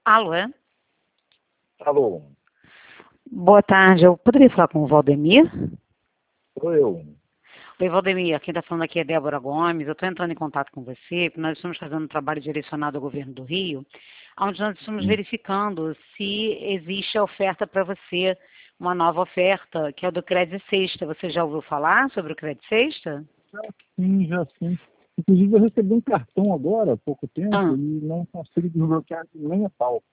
Alô, é? Alô, Boa tarde, eu poderia falar com o Valdemir? sou eu. Oi, Valdemir, quem está falando aqui é Débora Gomes, eu estou entrando em contato com você, porque nós estamos fazendo um trabalho direcionado ao governo do Rio, onde nós estamos verificando se existe a oferta para você, uma nova oferta, que é o do Crédito Sexta. Você já ouviu falar sobre o Crédito Sexta? Sim, já sim. Inclusive, eu recebi um cartão agora, há pouco tempo, Ah, e não consigo desbloquear nem a pau.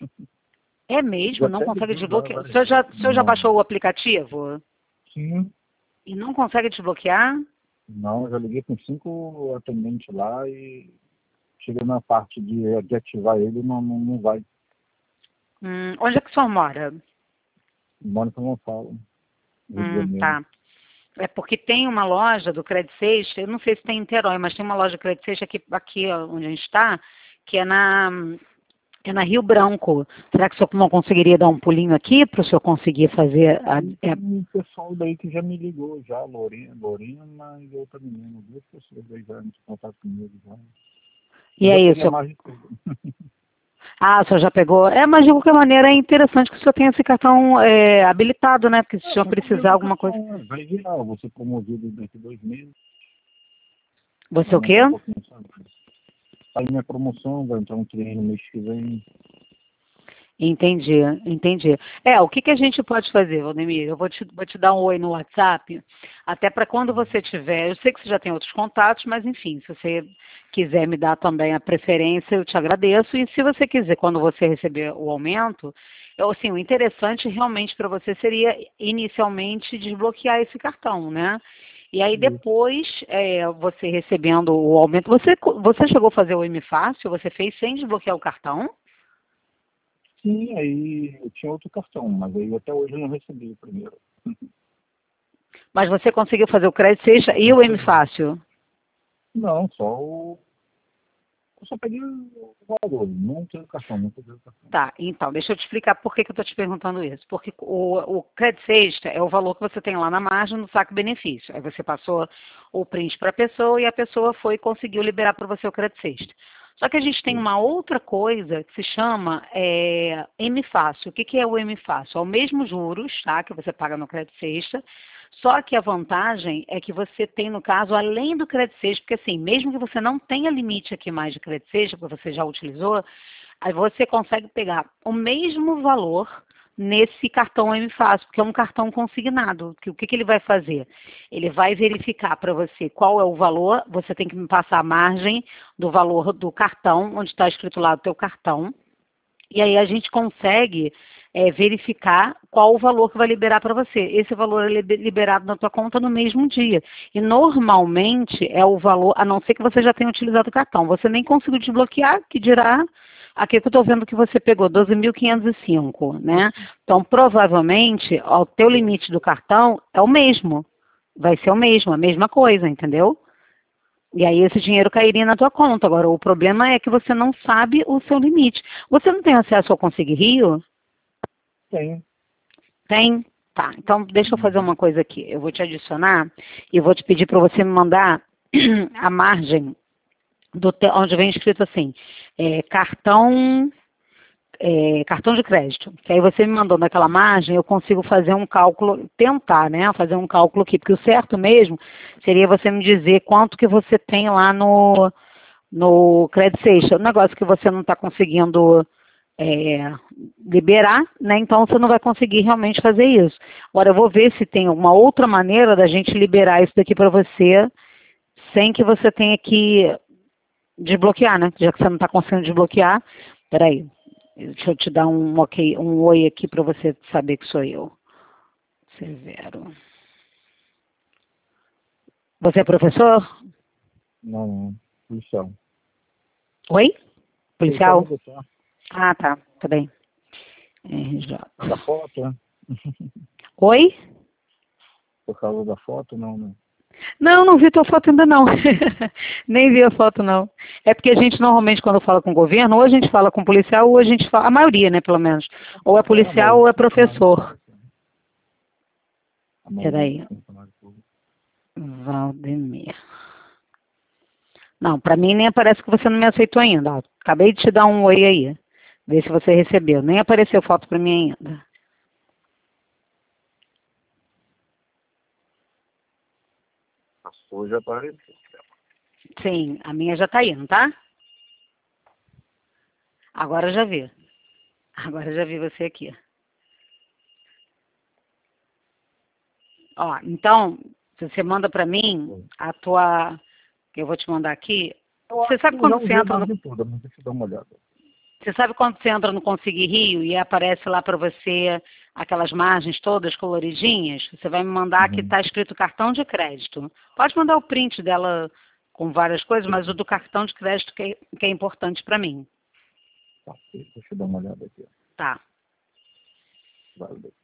é Já mesmo? Não até consegue liguei lá desbloquear? várias vezes. O senhor já Não. baixou o aplicativo Sim, e não consegue desbloquear? não, já liguei com 5 atendentes lá e chega na parte de ativar ele, não vai. Onde é que o senhor mora? Mônica não fala, Rio de Janeiro. Tá. É porque tem uma loja do Credit Sexta, eu não sei se tem em Niterói, mas tem uma loja do Credit Sexta aqui ó, onde a gente está, que é na Rio Branco. Será que o senhor não conseguiria dar um pulinho aqui para o senhor conseguir fazer E tem um pessoal daí que já me ligou, já, Lorena e outra menina, duas pessoas daí já em contato comigo já. Eu E já é peguei a isso. margem de tudo. Ah, o senhor já pegou? É, mas de qualquer maneira é interessante que o senhor tenha esse cartão habilitado, né? Porque se o senhor Não comprei precisar outro alguma coisa. cartão, né? Vai virar, eu vou ser promovido daqui 2 meses, vai Você o quê? aumentar um pouquinho o salário. Aí minha promoção vai entrar um treino no mês que vem. Entendi, entendi. O que que a gente pode fazer, Valdemir? Eu vou te dar um oi no WhatsApp, até para quando você tiver. Eu sei que você já tem outros contatos, mas enfim, se você quiser me dar também a preferência, eu te agradeço. E se você quiser, quando você receber o aumento, assim, o interessante realmente para você seria inicialmente desbloquear esse cartão, né? E aí Isso. depois, você recebendo o aumento, você chegou a fazer o M Fácil? Você fez sem desbloquear o cartão? Sim, aí eu tinha outro cartão, mas aí até hoje eu não recebi o primeiro. Mas você conseguiu fazer o crédito Seixas e o M Fácil? Não, só o. Eu só peguei o valor, não tenho cartão, não peguei o cartão. Tá, então, deixa eu te explicar por que eu estou te perguntando isso. Porque o crédito sexta é o valor que você tem lá na margem do saque benefício. Aí você passou o print para a pessoa e a pessoa foi e conseguiu liberar para você o crédito sexta. Só que a gente tem Sim. uma outra coisa que se chama M Fácil. O que, que é o M Fácil? É o mesmo juros, tá, que você paga no crédito sexta, só que a vantagem é que você tem, no caso, além do crédito sexta, porque assim, mesmo que você não tenha limite aqui mais de crédito sexta, porque você já utilizou, aí você consegue pegar o mesmo valor nesse cartão M Fácil, porque é um cartão consignado. O que ele vai fazer? Ele vai verificar para você qual é o valor, você tem que me passar a margem do valor do cartão, onde está escrito lá o teu cartão, e aí a gente consegue verificar qual o valor que vai liberar para você. Esse valor é liberado na tua conta no mesmo dia. E normalmente é o valor, a não ser que você já tenha utilizado o cartão. Você nem conseguiu desbloquear, que dirá aqui que eu estou vendo que você pegou 12.505, né? Então, provavelmente, o teu limite do cartão é o mesmo. Vai ser o mesmo, a mesma coisa, entendeu? E aí esse dinheiro cairia na tua conta. Agora, o problema é que você não sabe o seu limite. Você não tem acesso ao Consegue Rio? Tenho. Tem? Tá. Então, deixa eu fazer uma coisa aqui. Eu vou te adicionar e vou te pedir para você me mandar a margem onde vem escrito assim, cartão, cartão de crédito. Que aí você me mandou naquela margem, eu consigo fazer um cálculo, tentar, né? Fazer um cálculo aqui. Porque o certo mesmo seria você me dizer quanto que você tem lá no Credit Seixas, um negócio que você não está conseguindo liberar, né? Então você não vai conseguir realmente fazer isso. Agora eu vou ver se tem alguma outra maneira da gente liberar isso daqui para você sem que você tenha que desbloquear, né? Já que você não está conseguindo desbloquear. Peraí, deixa eu te dar um ok, um oi aqui para você saber que sou eu. Severo. Você é professor? Não, policial. Oi? Policial Policial? militar. Ah, tá. Tá bem. RJ. Da foto, né? Oi? Por causa da foto, não, né? Não, não vi tua foto ainda não. Nem vi a foto não. É porque a gente normalmente quando fala com o governo, ou a gente fala com policial, ou a gente fala, a maioria, né, pelo menos. Ou é É, a policial maioria ou é é funcionário professor. público. A maioria Peraí. é funcionário público. Valdemir. Não, pra mim nem aparece que você não me aceitou ainda. Ó. Acabei de te dar um oi aí. Vê se você recebeu. Nem apareceu foto para mim ainda. A sua já apareceu. Sim, a minha já tá indo, tá? Agora já vi. Agora já vi você aqui. Ó, então, se você manda para mim a tua, que eu vou te mandar aqui. Você sabe quando você entra no, Toda, mas deixa eu dar uma olhada. você sabe quando você entra no Conseguir Rio e aparece lá para você aquelas margens todas coloridinhas? Você vai me mandar que está escrito cartão de crédito. Pode mandar o print dela com várias coisas, mas o do cartão de crédito que é importante para mim. Tá, deixa eu dar uma olhada aqui. Tá. Valeu.